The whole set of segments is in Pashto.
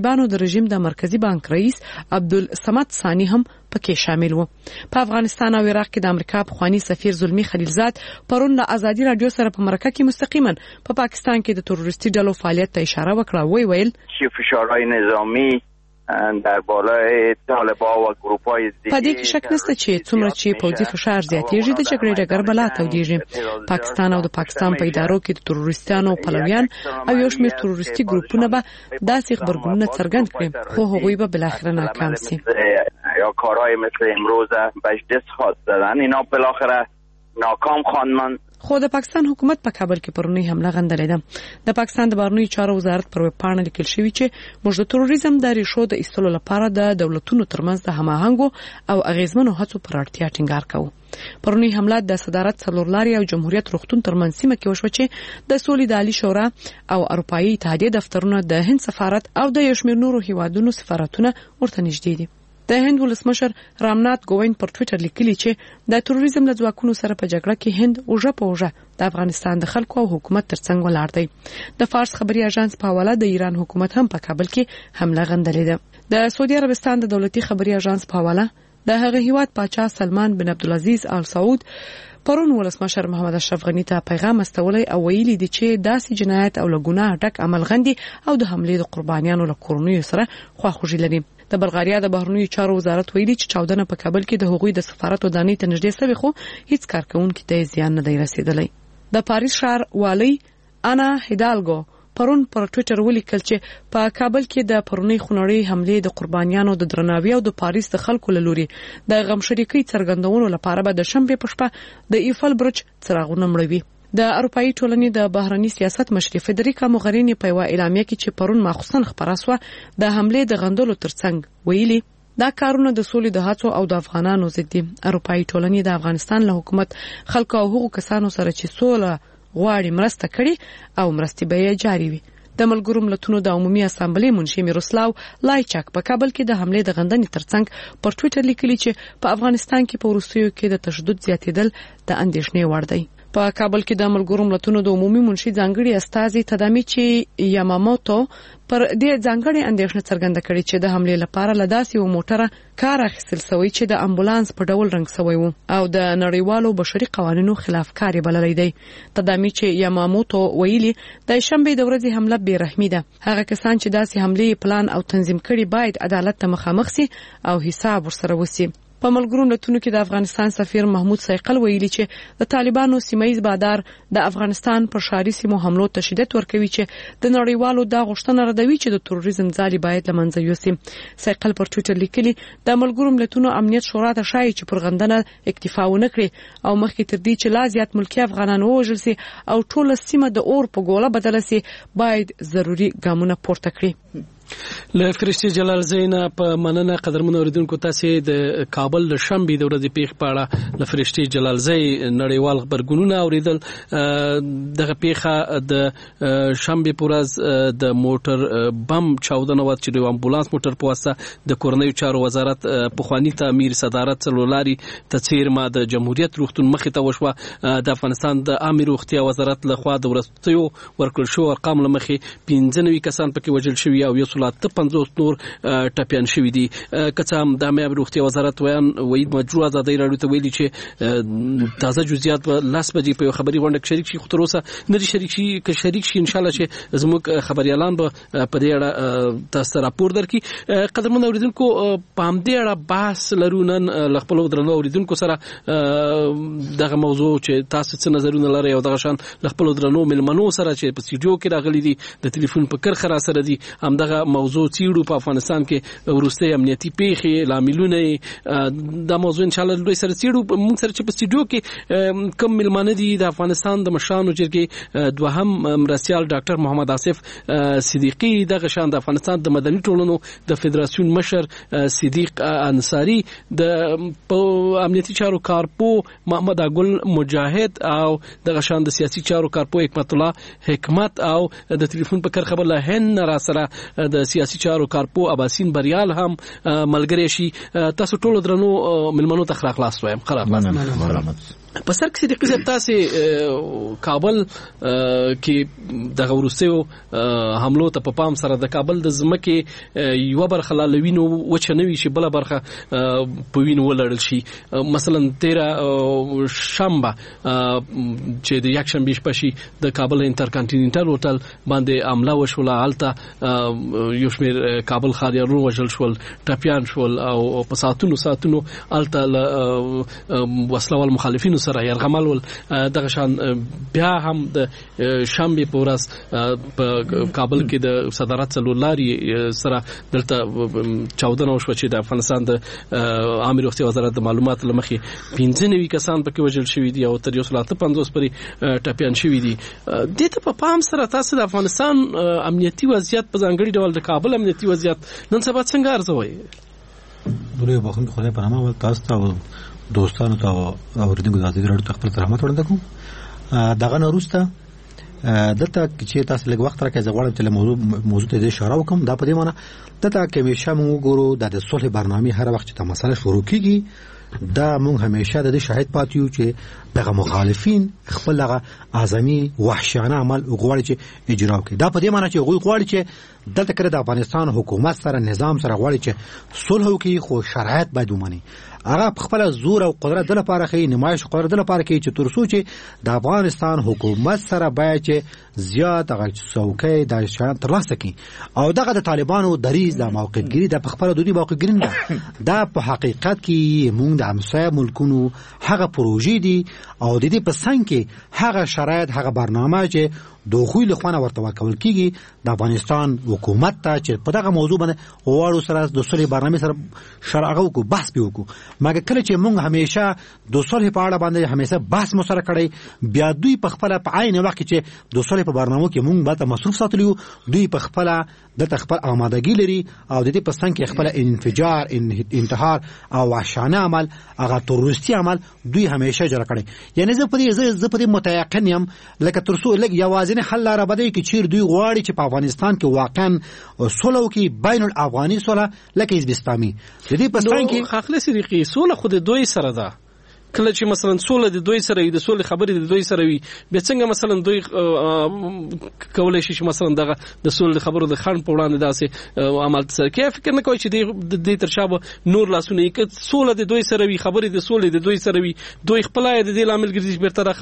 طالبانو د رژیم د مرکزی بانک رئیس عبدالصمد ثانی هم پکې شامل وو. په افغانستان او عراق کې د امریکا پخوانی سفیر زلمی خلیلزاد پرون د ازادي رادیو سره په مرکه کې مستقیما په پاکستان کې د تروریستي ډلو فعالیت ته اشاره وکړه. ویل چې فشارهای نظامی در بالای طالبان و گروپ‌های ضدی په دې کې شک نشته چې څومره چې پوځي فشار زیاتېږي د جګړې ډګر بلا تودېږي. پاکستان او د پاکستان په ادارو کې د تروریستانو پلویان او یو شمېر تروریستي ګروپونه به داسې خبرګونونه څرګند کړي خو هغوی به بالاخره ناکام شي. یا کارهای مثل امروز بهش دست خواست زدن اینا بالاخره ناکام خواندن. خو د پاکستان حکومت په کابل کې پرونی حمله غندلې ده. د پاکستان د بهرنیو چارو وزارت پر ویب پاڼه لیکل شوی چې موږ د تروریزم د ریښو د ایستلو لپاره د دولتونو ترمنځ د هماهنګو او اغیزمنو هڅو پر اړتیا ټینګار کوو. پرونی حمله د صدارت څلورلاري او جمهوریت روغتون ترمنځ سیمه کې وشو چې د سولې د عالی شورا او اروپאי اتحادیه دفترونه د هند سفارت او د یو شمېر نورو هیوادونو سفارتونه ورته نږدې دي. د هند ولسمشر رامنات کوویند پر ټوئیټر لیکلی چې د تروریزم له ځواکونو سره په جګړه کې هند اوجه په اوجه د افغانستان د خلکو او حکومت ترڅنګ ولاړ دی. د فارس خبري اژانس په حواله د ایران حکومت هم په کابل کې حمله غندلې ده. د سعودي عربستان د دولتي خبري اژانس په حواله د هغه هیواد پاچا سلمان بن عبدالعزیز آل سعود پرون ولسمشر محمد اشرف غنی ته پیغام استولی او ویلي دي چې داسې جنایت او لګونه ډک عمل غندي او د حمله د قربانیانو له کورنیو سره خواخوږي لري. د بلغاریا د بهرنیو چارو وزارت ویلي چې چاودنه په کابل کې د هغوی د سفارت ودانۍ ته نږدې شوې خو هیڅ کارکونکو ته زیان نه دی رسیدلی. د پاریس ښار والی انا هیدالګو پرون پر ټوئیټر ولیکل چې په کابل کې د پرونی خونړۍ حمله د قربانیانو د درناوي او د پاریس د خلکو له لوري د غم شریکۍ څرګندونو لپاره به د شنبه په شپه د ایفل برج څراغونه مړوي. د اروپאי ټولنې د بهرنی سیاست مشر فدریکا موغرینی په یو اعلامیه کې چې پرون ماخصن خبره سو د حمله د غندلو ترڅنګ ویلي دا کارونه د سولې د هڅو او د افغانانو ضد دي. اروپאי ټولنې د افغانستان له حکومت خلکو او هغو کسانو سره چې سوله غواړي مرسته کړي او مرستې به یې جاري وي. د ملګرو ملتونو د عمومي اسامبلې منشي میروسلاو لایچاک په کابل کې د حمله د غندنې ترڅنګ پر ټوئیټر لیکلی چې په افغانستان کې په وروستیو کې د تشدد زیاتېدل د اندېښنې وړ دی. په کابل کې د ملګرو ملتونو د عمومي منشي ځانګړي استازي تدامیچی یاماموتو پر دې ځانګړي اندېښنه څرګنده کړې چې د حمله لپاره لداسي و موټره کار اخیستل شوی چې د امبولانس په ډول رنګ شوی وو او د نړیوالو بشري قوانینو خلاف کاری بللی دی. تدامیچی یاماموتو ویلي د شنبه د ورځې حمله بې رحمي ده. هغه کسان چې داسي حمله پلان او تنظیم کړي باید عدالت ته مخامخ شي او حساب ورسره وشي. په ملګرو ملتونو کې د افغانستان سفیر محمود سیقل ویلي چې د طالبانو سیمایي بادار د افغانستان پر شاري سیمو حملو ته شدت ورکوي چې د نړیوالو د غوښتنه ردوي چې د تروریزم ځالي باید لمنځه یوسي. سیقل پر ټوئیټر لیکلي د ملګرو ملتونو امنیت شورا ته شایي چې پر غندنه اکتفا ونه کړي او مخکې تر دې چې لا زیات ملکی افغانان ووژل سي او ټول سیمه د اور په ګوله بدل سي باید ضروري ګامونه پورته کړي. له فرشتي جلال زینا په مننه قدرمن اوریدونکو تاسو د کابل د شنبه د ورځې پیښ پاړه له فرشتي جلال زی نړیوال خبرګونونه اوریدل. دغه پیښه د شنبه پورز د موټر بم چاودنه وات چې د امبولانس موټر په واسطه د کورنیو چارو وزارت پخوانی تعمیر صدارت څلورلاري تڅیر ما د جمهوریت روغتون مخې ته وشوه. د افغانستان د عامه روغتیا وزارت لخوا د ورستیو ورکړل شو ارقام لمخې 95 کسان پکې وژل شوي او 150 نور ټپيان شوي دي. کڅام د عامه روغتیا وزارت وایي مجروح ازادي راډیو ته ویلي چې تازه جزئیات په لاس بجې په خبري غونډه کې شریک شي خو تر اوسه نه شریک شي که شریک شي ان شاء الله چې زموږ خبريالان به په دې اړه تاسو راپور درکړي. قدرمن اوریدونکو په همدې اړه بحث لرو نن ل خپل درنو اوریدونکو سره دغه موضوع چې تاسو څه نظرونه لري او دغه شان ل خپل درنو ملمنو سره چې په سټډیو کې راغلي دي د ټلیفون په کرخه را سره دي هم دغه موضوع چیرو په افغانستان کې ورسته امنیتي پیښې لاملونه دا موضوع ان شاء الله دوی سره چیرو موږ سره چې په سټډیو کې کم ملمانه دي د افغانستان د مشرانو جرګې دوهم مرسیال ډاکټر محمد آصف صدیقی دغه شان د افغانستان د مدني ټولنو د فدراسیون مشر صدیق انصاری د امنیتي چارو کارپو محمد اګل مجاهد او دغه شان د سیاسي چارو کارپو حکمت الله حکمت او د ټلیفون په کرخه بل هن را سره د سیاسي چارو کارپو اباسین بریال هم ملګری شي. تاسو ټول درنو ملمنو ته خلاص وایم. خلاص په سر کې د قضیه تاسو کابل کې د غورستیو حملو ته په پام سره د کابل د ځمکې یو برخه لوینو وچنوي شي بل برخه په وینو ولړل شي. مثلا 13 شنبه چې د یک شنبه شپه شي د کابل انټرکانټیننټل هوټل باندې حمله وشوله، هلته یو شمېر کابل ښاریانو وژل شول، ټپیان شول او په ساعتونو هلته وسلوال مخالفینو سره يرغمل ول. دغه شان بیا هم د شنبه په ورځ په کابل کې د صدارت څلورلاري سره دلته چاودنه وشوه چې د افغانستان د عامه روغتیا وزارت د معلوماتو لمخې 95 کسان پکې وژل شوي دي او تر 150 پورې ټپیان شوي دي. د ته په پام سره تاسو د افغانستان امنیتي وضعیت په ځانګړي ډول د کابل امنیتي وضعیت نن سبا څنګه ارزوي؟ دوی بخښنه خدای په نامه تاسو ته دوستانو ته اوریدونکو ته د راډیو خپل رحمت وړاندې کوم. دغه نوروسته دلته چې تاسو لږ وخت راکړئ زه غواړم چې موضوع ته اشاره وکړم. دا په دې معنی دلته کې همیشه موږ وګورو د صلح برنامه هر وخت چې دا مسله شروع کیږي دا موږ همیشه د شاهد پاتې یو چې دغه مخالفین خپل هغه اعظمي وحشیانه عمل غواړي چې اجرا وکړي. دا په دې معنی چې غواړي چې دلته کړه د افغانستان حکومت سره نظام سره غواړي چې صلح وکړي خو شرایط باید ومني. هغه خپل زور او قدرت د لپاره کوي، نمایش قدرت د لپاره کوي چې ترڅو چې د افغانستان حکومت سره باید چې زیات هغه څوکۍ د شان ترلاسه کړي او دغه د طالبانو دریز د موقعګری د خپل دودي موقعګری نه دا په حقیقت کې موږ د همسایه ملکونو هغه پروژې دي او د دې په څنګ کې هغه شرایط هغه برنامه چې دوخوی لخوانه ورته ورکول کیږي د افغانستان حکومت ته چې په دغه موضوع باندې وړو سره د صلح برنامه سره شرعه کو بحث وکړو. مګر کله چې موږ همیشه د صلح په اړه باندې همیشه بحث مو سره کړی بیا دوی په خپل په عین وخت چې د صلح په برنامه کې موږ به مصروف ساتلیو دوی په خپل د خپل آمادګي لري او د دې په څنګ کې خپل انفجار انتحار او وحشانه عمل هغه تروریستي عمل دوی همیشه جوړ کړي. یعنی زه په دې متيقن یم لکه ترڅو لګ یوازې حل لاره بده کې چیر دوی غواړي چې په افغانستان کې واقعا صلح کې بین الافغاني صلح لکه حزب اسلامي د دې په څنګ کې خاخله سریقي صلح خود دوی سره ده. کله چې مثلا صلح د دوی سره وي د صلح خبرې د دوی سره وي به څنګه مثلا دوی کولای شي چې مثلا دغه د صلح خبرو د خان په وړاندې داسې عمل سره کې فکر نه کوي چې د دې ترشابه نور لاسونه کې صلح د دوی سره وي خبرې د صلح د دوی سره وي دوی خپل د دې لامل ګرځي بیرته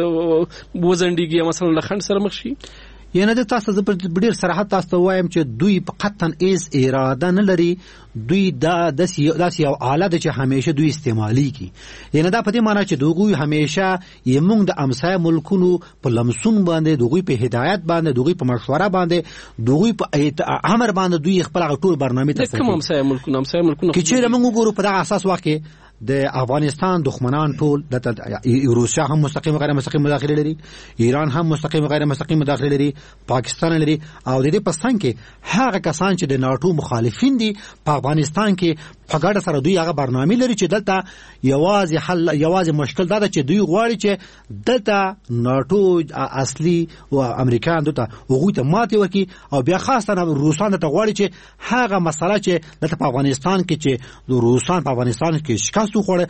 خبرې وزندګي مثلا له خان سره مخ شي. یعنی د تاسو د ډیر صراحت تاسو وایم چې دوی په قطن ایز اراده نه لري دوی د داسې یو آله ده چې همیشه دوی استعمالي کی. یعنی دا په دې معنی چې دوی همیشه یمونږ د امسایه ملکونو په لمسون باندې دوی په هدایت باندې دوی په مشوره باندې دوی په امر باندې دوی خپل ټول برنامه ته کوم امسایه ملکونو کې چې موږ ګورو په دغه اساس واکه د افغانستان دښمنان ټول د روسیا هم مستقیم غیر مستقیم مداخله لري، ایران هم مستقیم غیر مستقیم مداخله لري، پاکستان لري او د دې په څنګ کې هغه کسان چې د ناتو مخالفین دي په افغانستان کې په ګډه سره دوی هغه برنامه لري چې دلته یوازې مشکل دا ده چې دوی غواړي چې دلته ناتو اصلي او امریکایان دلته هغوی ته ماتې ورکړي او بیا خاصه روسان ته غواړي چې هغه مسله چې دلته په افغانستان کې چې د روسان په افغانستان کې شکست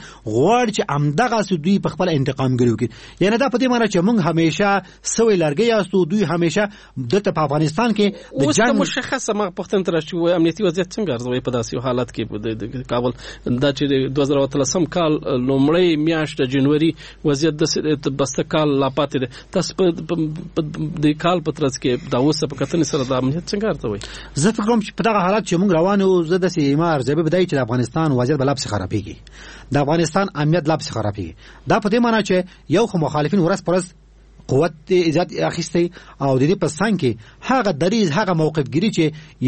غواړي چې امدغه دوی په خپل انتقام ګرو کې. یعنی دا په دې معنی چې موږ همیشه سوي لرګي یاستو دوی همیشه دلته په افغانستان کې د جنگ مشخصه ما پختن تر چې امنیتي وضعیت څنګه ارزوي په داسې حالت کې د کابل دا چې 2013 کال لومړی میاشت د جنوري وضعیت د بسته کال لا پاتې ده تاسو په د کال په ترڅ کې دا اوسه په کتنې سره د امنیت څنګه ارزوي؟ زه فکر کوم چې په دغه حالت چې موږ روانو زه د سیمار ځبه بدای چې د افغانستان وضعیت بلاب څخه خرابېږي د افغانستان امنیت لا څخه خرابېږي. دا په دې معنی چې یو خو مخالفین ورځ پر ورځ قوت ایجاد اخیستی او د دې په څنګ کې هغه دریز هغه موقفګری چې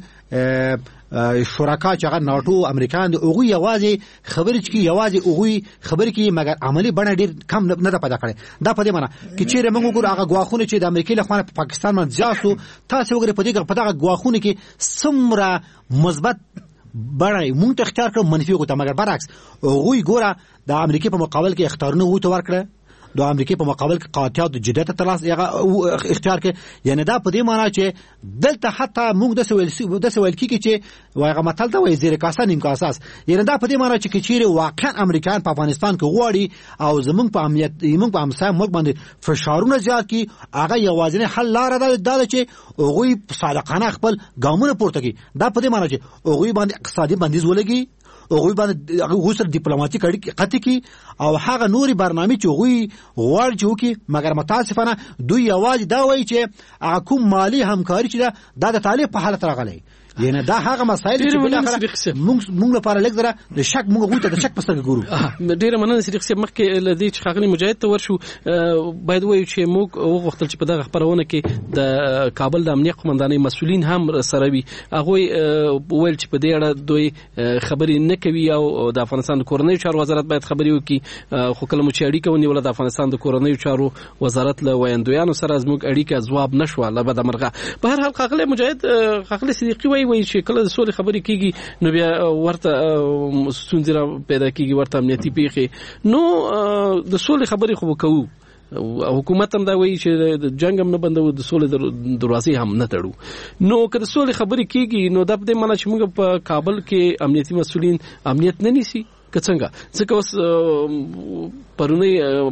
یمون شرکا چې هغه ناتو امریکایان د اوغوی یوازې خبرې چې یوازې اوغوی خبرې کې مګر عملی بڼه ډیر کم نه ده پیدا کړې. دا په دې معنی چې چیرې موږ وګورو هغه غواخونه چې د امریکای له خوا په پاکستان باندې ځاسو تاسو وګورئ په دغه غواخونه کې څومره مثبت بړای مونږ ته اختیار کړو منفي وګته مګر برعکس اوغوی ګوره د امریکای په مقابل کې اختیارونه وو ته ورکړه د امریکای په مقابل کې قاطعیت او جدیت تلاش اختیار کړي. یعنی دا په دې معنی چې دلته حتی موږ د سوال کیږي چې واغه متل ته وایي زیر کاسه نیم کاسه. یعنی دا په دې معنی چې چیرې واقعا امریکایان په افغانستان کې غواړي او زمونږ په امنیت زمونږ په امسا موږ باندې فشارونه زیات کی، هغه یوازینی حل لار ده چې هغوی صادقانه خپل ګامونه پورته کړي. دا په دې معنی چې هغوی باندې اقتصادي بندیز ولګي، هغوی باندې هغه سره ډیپلوماټیک اړیکې قطع کړي او هغه نوري برنامه چې هغوی غواړي چې وکړي. مګر متاسفانه دوی یوازې دا وایي چې هغه کوم مالی همکاري چې دا د طالب په حالت راغلی. یعنی دا هغه مسایل چې بلاخره موږ لپاره لږ زره د شک موږ غوښته د شک په سترګه ګورو. ډیره مننه صدیق صاحب. مخکې لدی چې خاغلی مجاهد ته ورشو باید وایو چې موږ وغوښتل چې په دغه خبرونه کې د کابل د امنیت قومندانۍ مسؤلین هم سره وي. هغه ویل چې په دې اړه دوی خبرې نه کوي او د افغانستان د کورنیو چارو وزارت باید خبرې وکړي. خو کله مو چې اړیکه ونیوله د افغانستان د کورنیو چارو وزارت له ویاندویانو سره زموږ اړیکه ځواب نشوه له بده مرغه. په هر حال خاغلی مجاهد خاغلی صدیقي وایي چې کله د سولې خبرې کیږي نو بیا ورته ستونزې پیدا کیږي، ورته امنیتي پیښې. نو د سولې خبرې خو کوو، حکومت هم دا وایي چې د جنگ هم نه بندو، د سولې دروازې هم نه تړو. نو که د سولې خبرې کیږي نو دا په دې معنی چې موږ په کابل کې امنیتي مسؤلین امنیت نه نیسي که څنګه؟ ځکه اوس پرونی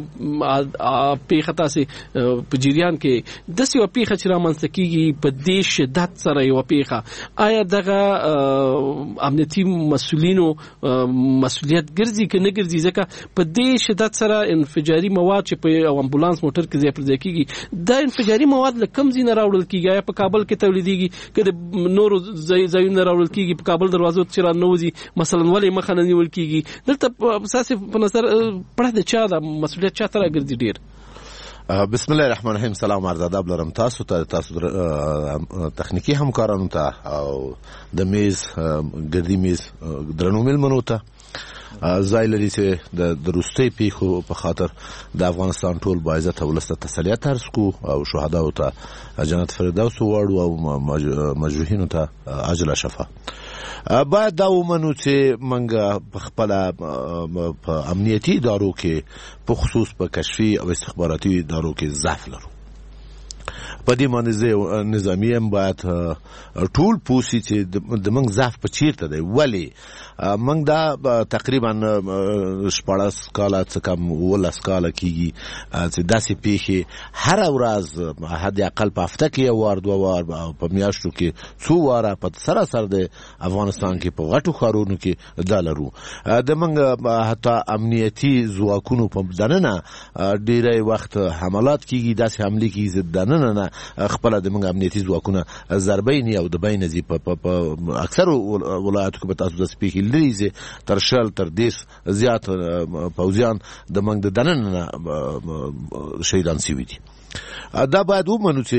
پیښه تاسې په جریان کې داسې یوه پیښه چې رامنځته کېږي په دې شدت سره یوه پیښه، آیا دغه امنیتي مسؤلینو مسؤلیت ګرځي که نه ګرځي؟ ځکه په دې شدت سره انفجاري مواد چې په یو امبولانس موټر کې ځای پر ځای کېږي، دا انفجاري مواد له کوم ځای نه راوړل کېږي؟ آیا په کابل کې تولیدېږي که د نورو ځایونو نه راوړل کېږي؟ په کابل دروازو چې راننوځي مثلا ولې مخه نه نیول کېږي؟ دلته ستاسې په نظر پړه د چا ده، مسؤلیت چا ته راګرځي ډېر؟ بسم الله الرحمن الرحیم. سلام عرض ادب لرم تاسو ته، تاسو تخنیکی همکارانو ته او د میز ګردي میز درنو مېلمنو ته. ځای لري چې د وروستۍ پیښو په خاطر د افغانستان ټول باعزته ولس ته تسلیت عرض کړو او شهداو ته جنت فردوس وواړو او مجروحینو ته عاجله شفا. باید دا ومنو چې موږ په خپله په امنیتي ادارو کې په خصوص په کشفي او استخباراتي ادارو کې ضعف لرو. په دې باندې نظامي هم باید ټول پوسي چې د موږ ضعف په چیرته دی. ولې موږ دا تقریبا 14 کاله څه کم 17 کاله کېږي چې داسې پیښې هره ورځ حد اقل په هفته کې یو وار دوه وار په میاشتو کې څو واره په سراسر د افغانستان کې په غټو ښارونو کې دا لرو. د موږ حتی امنیتي ځواکونو په دننه ډېری وخت حملات کېږي، داسې حملې کېږي چې دننه نه خپله د موږ امنیتي ځواکونه ضربین او د بین ځي. په اکثرو ولایاتو کې به تاسو داسې پیښې لري چې تر 10 تر 10 زیات پوځیان د موږ د دننه نه شهیدان شوي دي. دا باید ومنو چې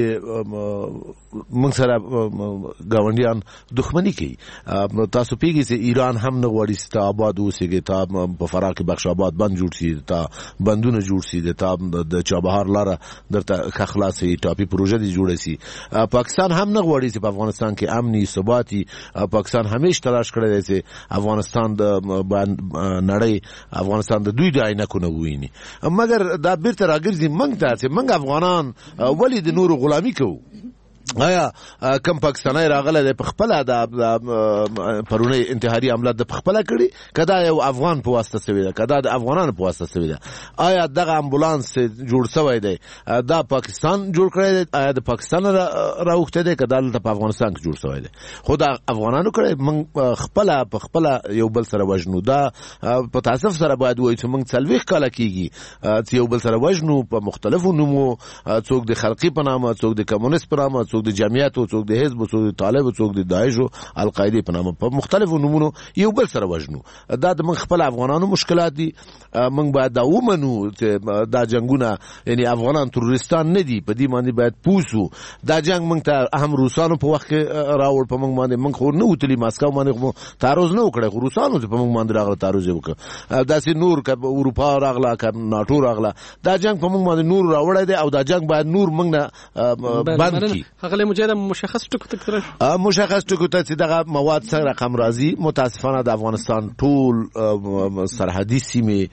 موږ سره ګاونډیان دښمني کوي. تاسو پیږي چې ایران هم نه غواړي چې تا آباد اوسېږي، تا په فراه کې بخش آباد بند جوړ شي، تا بندونه جوړ شي، تا د چابهار لاره درته ښه خلاصې ټاپي پروژه دې جوړه شي. پاکستان هم نه غواړي چې په افغانستان کې امني ثباتي. پاکستان همیش تلاش کړی دی چې افغانستان د نړۍ افغانستان د دوی د عینکو نه وویني. مګر دا بیرته راګرځي موږ ته چې موږ افغانان ولې د نورو غلامي کوو؟ آیا کم پاکستانی راغله د خپل د پرونی انتحاري عملیات د خپل کړي کدا یو افغان په واسطه سوي ده، کدا د افغانانو په واسطه سوي ده؟ آیا دغه امبولانس جوړ شوی دی دا پاکستان جوړ کړی دی؟ آیا د پاکستان راوخته دی کدا په افغانستان کې جوړ شوی دی؟ خو دا افغانانو کړی. موږ په خپل یو بل سره وژنو. دا په تاسف سره باید وایي چې موږ 40 کاله کېږي چې یو بل سره وژنو په مختلفو نومو، څوک د خلقي په نامه، څوک د کمونیست په نامه، څوک د جمعیت او څوک د حزب، څوک د طالب، څوک د داعش او القاعده په نامه په مختلفو نومونو یو بل سره وژنو. دا د موږ خپل افغانانو مشکلات دي. موږ باید دا ومنو چې دا جنگونه یعنی افغانان تروریستان نه دي. په دې باندې باید پوسو. دا جنگ موږ ته هم روسانو په وخت کې راوړ. په موږ باندې موږ خو نه وتلی ماسکو باندې تعرض نه وکړي، خو روسانو په موږ باندې راغله تعرض وکړه. داسې نور که اروپا راغله که ناتو راغله، دا جنگ په موږ باندې نور راوړی دی او دا جنگ باید نور موږ نه بند کړي. خغله مجاهد مشخص ټکو تکرار مشخص ټکو ته چې دغه مواد څنګه رقم راځي. متاسفانه د افغانستان ټول سرحدي سیمې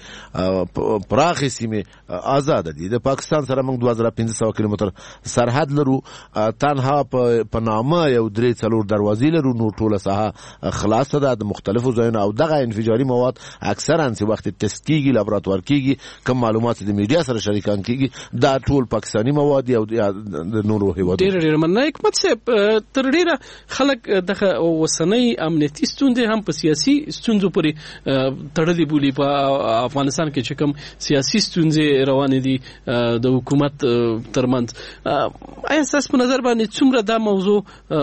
پراخې سیمې آزاد دي. د پاکستان سره موږ 2500 کیلومتر سرحد لرو. تنها په نامه یو 3-4 دروازې لرو، نو ټوله ساحه خلاصه ده د مختلفو ځایونو. او دغه انفجاري مواد اکثرا چې وخت تست کیږي، لابراتوار کیږي، کوم معلومات د میډیا سره شریکان کیږي، دا ټول پاکستاني مواد او د نورو هیوادونو. ډېر مننه حکمت صاحب. تر ډېره خلک دغه وسنۍ امنیتي ستونزې هم په سیاسي ستونزو پورې تړلې بولي. په افغانستان کې چې کوم سیاسي ستونزې روانې دي د حکومت ترمنځ، آیا ستاسو په نظر باندې څومره دا موضوع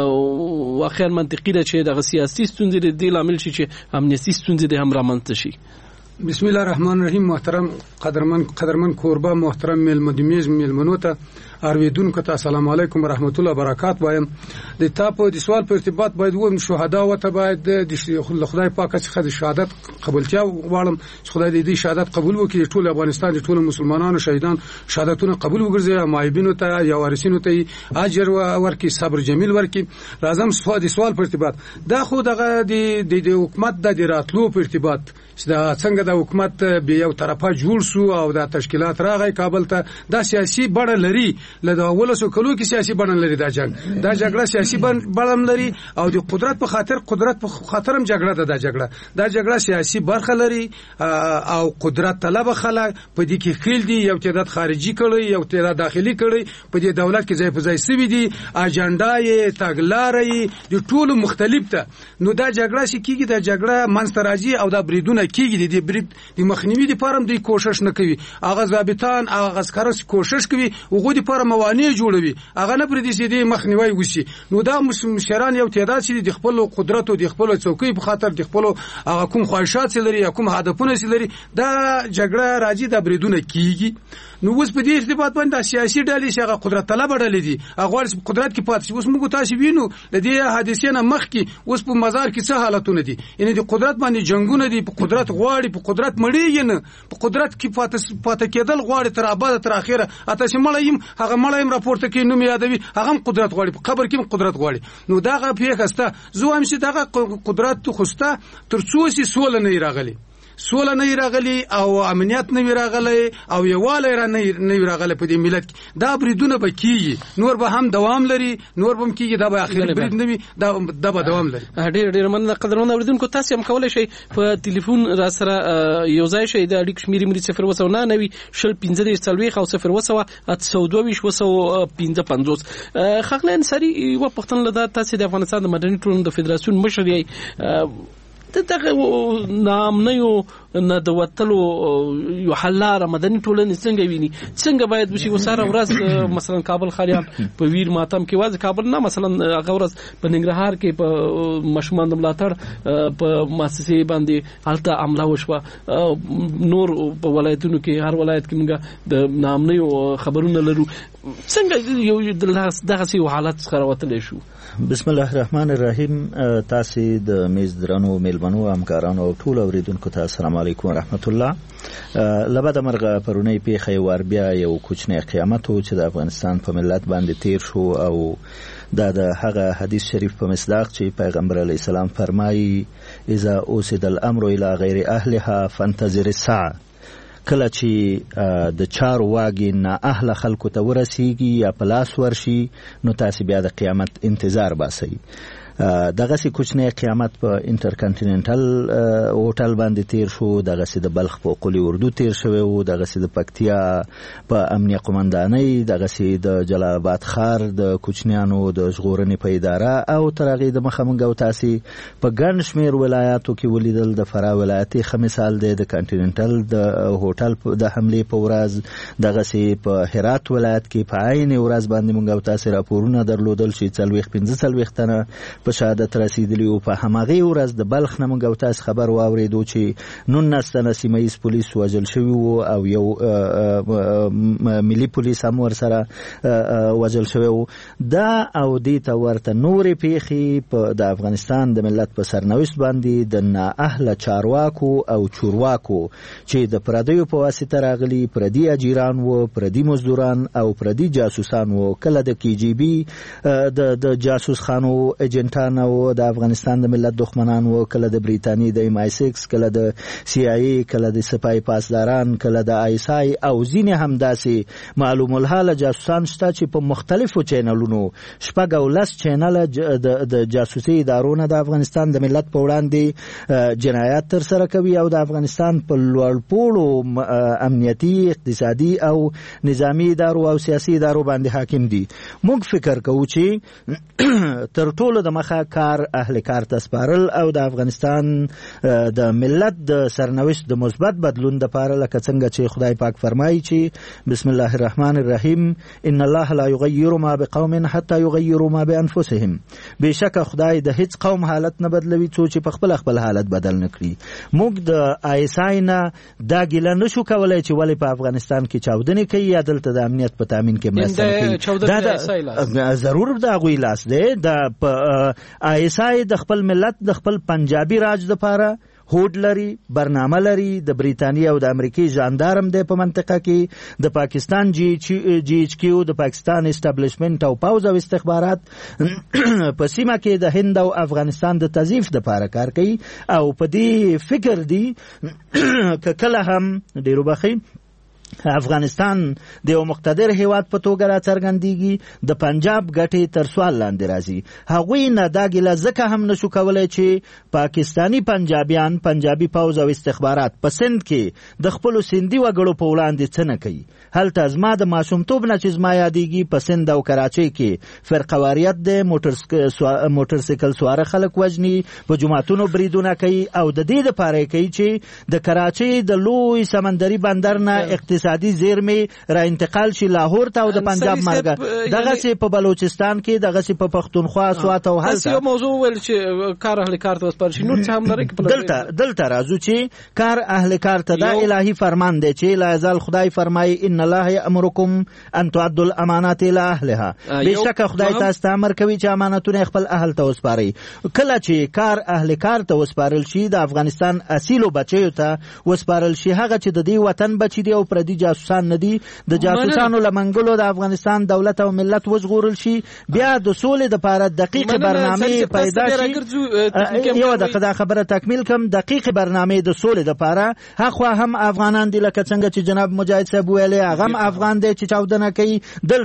واقعا منطقي ده چې دغه سیاسي ستونزې د دې لامل شي چې امنیتي ستونزې د هم رامنځته شي؟ بسم الله الرحمن الرحیم. محترم قدرمن کوربه، محترم میلمنو ته اوریدونکو ته السلام علیکم ورحمت الله وبرکات. وایم د تاسو د سوال په ارتباط باید و شهدا او ته باید د خدای پاک څخه د شهادت قبولتیا غواړم چې خدای دې شهادت قبول وکړي. ټول افغانستان د ټول مسلمانانو شهیدان شهادتونه قبول وګرځي. مایبینو ته یا وارثینو ته اجر ورکړي، صبر جمیل ورکړي. راځم د سوال په ارتباط دا خو دغه د حکومت د راتلو په ارتباط چې دا څنګه د حکومت به یو طرفه جوړ سو او د تشکیلات راغی کابل ته، دا سیاسي بڼه لري. لدا ولسو کلو کې سیاسي بڼه لري. دا جګړه سیاسي بڼه لري او د قدرت په خاطر هم جګړه ده. دا جګړه سیاسي برخه لري او قدرت طلب خلک په دې کې خېل دي. یو تعداد خارجي کړي، یو تعداد داخلي کړي، په دې دولت کې ځای په ځای سوي دي، اجنډا یې تګلارې د ټولو مختلف ته. نو دا جګړه چې کیږي، دا جګړه منځته راځي او دا بریدونه کیږي. د برید د مخنیوي لپاره هم دوی کوشش نه کوي. هغه ضابطان هغه عسکر کوشش کوي، هغه لپاره موانع جوړوي، هغه نه پرې دي چې مخنیوي وشي. نو دا مشران یو تعداد چې د خپل قدرت او د خپل څوکۍ په خاطر د خپل هغه کوم خواهشات لري، کوم هدفونه لري، دا جګړه راځي، دا بریدونه کیږي. نو اوس په دې ارتباط باندې سیاسي ډلې چې هغه قدرت طلب ډلې دي، هغه په قدرت کې پاتې شي. اوس موږ تاسو وینو د دې حادثې نه مخکې اوس په مزار کې څه حالتونه دي. یعنی د قدرت باندې جنگونه دي، په قدرت غواړي، په قدرت مړیږي، نه په قدرت کې پاتې کېدل غواړي تر ابد تر اخره. اته چې مړایم هغه مړایم راپورته کې نوم یادوي، هغه قدرت غواړي، په قبر کې قدرت غواړي. نو داغه پیښسته زو هم چې داغه قدرت خوسته تر څو سي سول نه راغلي، سوله نه راغلي او امنیت نه راغلي او یواله نه راغلي په دې ملت کې. دا بریدونه به کیږي، نور به هم دوام لري، نور به کیږي، دا به اخر برید نه وي، دا به دوام لري. ډېر مننه قدرمن اوریدونکو. تاسو هم کولای شئ په ټلیفون را سره یو ځای شئ. د اړیکې شمیرې مری 019 شل 15 او 0 خغله انصاری و پښتون لدا. تاسو د افغانستان د مدني ټولنې د فدراسیون مشر یې. دغه نام نه یو نه د وتلو یو حلاره مدني ټولنې څنګه ویني، څنګه باید وشي. وساره ورځ مثلا کابل خالیان په ویر ماتم کې واځي، کابل نه مثلا هغه ورځ په ننګرهار کې په مشمان د ملاتړ په مؤسسې باندې حالته عمله وشوه. نور په ولایتونو کې هر ولایت کې موږ د نام نه یو خبرونه لرو. څنګه یو دغه سی حالت څخه وتلی شو؟ بسم الله الرحمن الرحیم. تاسو د میز درنو میلمنو همکارانو او ټول اوریدونکو ته السلام علیکم ورحمت الله. لبد مرغه پرونی پیښه ور بیا یو کوچنی قیامت او چې د افغانستان په ملت باندې تیر شو او دا د هغه حدیث شریف په مصداق چې پیغمبر علی السلام فرمایي اذا اوسد الامر الى غیر اهلها فانتظر الساعه. کله چې د چارو واګي نه اهل خلکو ته ورسیږي یا پلاس ورشي، نو تاسو بیا د قیامت انتظار باسئ. دغه سي کوچنی قیامت په انټرکنټیننټل هوټل باندې تیر شو، دغه سي د بلخ په قلی اردو تیر شوی او دغه سي د پکتیا په امنیه قومندانۍ، دغه سي د جلال آباد ښار د کوچنیانو د ژغورنې په اداره او ترغه د مخمنګ او تاسو په ګڼ شمیر ولایاتو کې ولیدل. د فرا ولایت ښه مثال دی، د کنټیننټل د هوټل د حمله په ورځ، دغه سي په هرات ولایت کې په عین ورځ باندې موږ او تاسو راپورونه درلودل چې 45 تنه په شهادت رسیدلی او په هماغه ورځ د بلخ نه موږ تاسو خبر واوریدو چې 19 تنه سیمه ییز پولیس وژل شوی وو او یو ملي پولیس هم ورسره وژل شوی وو. دا او دې ته ورته نورې پیښې په د افغانستان د ملت په سرنوشت باندې د نااهله چارواکو او چورواکو چې د پردیو په واسطه راغلي، پردي اجیران وو، پردي مزدوران او پردي جاسوسان وو، کله د کی جی بی د جاسوس خانو ایجنټان وو، د افغانستان د ملت دښمنان وو، کله د بریتانیې د ایم آی 6، کله د سی آی ای، کله د سپای پاسداران، کله د آی اس آی او ځینې هم داسې معلوم الحال جاسوسان شته چې په مختلفو چینلونو 14 چینل د جاسوسي ادارو د افغانستان د ملت په وړاندې جنایات تر سره کوي او د افغانستان په لوړپوړو امنیتي، اقتصادي او نظامی ادارو او سیاسي ادارو باندې حاکم دي. موږ فکر کوو چې تر ټولو د مخه کار اهل کار ته سپارل او د افغانستان د ملت د سرنوشت د مثبت بدلون لپاره لکه څنګه چې خدای پاک فرمایي چې بسم الله الرحمن الرحیم ان الله لا یغیر ما بقوم حتى یغیروا ما بانفسهم. بشک خدای د هیڅ قوم حالت نه بدلوي څو چې په خپل حالت بدل نکړي. موږ د آی اس آی نه دا ګیله نشو کولای چې ولې په افغانستان کې چاودنې کوي یا دلته د امنیت په تامین کې مرسته کوي. دا ضرور د هغوی لاس دی. د آی اس آی د خپل ملت د خپل پنجابي راج لپاره هوډ لري، برنامه لري، د بریتانیا او د امریکای ژاندارم دی په منطقه کې، د پاکستان جی ایچ کیو، د پاکستان اسټابلیشمنت او پوز او استخبارات په سیمه کې د هند او افغانستان د تضعیف لپاره کار کوي او په دې فکر دي که کله هم ډیرو بخي افغانستان د یو مقتدر هیواد په توګه راڅرګندېږي، د پنجاب ګټې تر سوال لاندې راځي. هغوی نه دا ګیله ځکه هم نشو کولی چې پاکستانی پنجابیان، پنجابي پوځ او استخبارات په سند کې د خپلو سندي وګړو په وړاندې څه نه کوي. هلته زما د ماشومتوب نه چې زما یادېږي په سند او کراچۍ کې فرقواریت دی، موټرسایکل سواره خلک وژني، په جوماتونو بریدونه کوي او د دې دپاره کوي چې د کراچۍ د لوی سمندري بندر نه اقتصادي زیرمې را انتقال شي لاهور ته او د پنجاب مرګ دغسې په بلوچستان کې، دغسې په پښتونخوا، سوات او هلته. یو موضوع ویل چې کار اهل کار ته وسپارل شي، نور څه هم لري. دلته راځو چې کار اهل کار ته دا الهي فرمان دی چې لا یزال خدای فرمایي ان الله یامرکم ان تعدوا الامانات الى اهلها. بشک خدای تاسو ته امر کوي چې امانتونه خپل اهل ته وسپارئ. کله چې کار اهل کار ته وسپارل شي، د افغانستان اصیلو بچیو ته وسپارل شي، هغه چې د دې وطن بچی دی او پردي جاسوسان نه دي، د جاسوسانو لمنګلو د افغانستان دولت او ملت وژغورل شي، بیا د سولې د لپاره دقیق برنامه پیدا شي. یو دغه خبره تکمیل کوم. دقیق برنامه د سولې د لپاره هغه هم افغانان دي لکه څنګه چې جناب مجاهد صاحب ویلي، هغه هم افغان دی چې چاودنه کوي.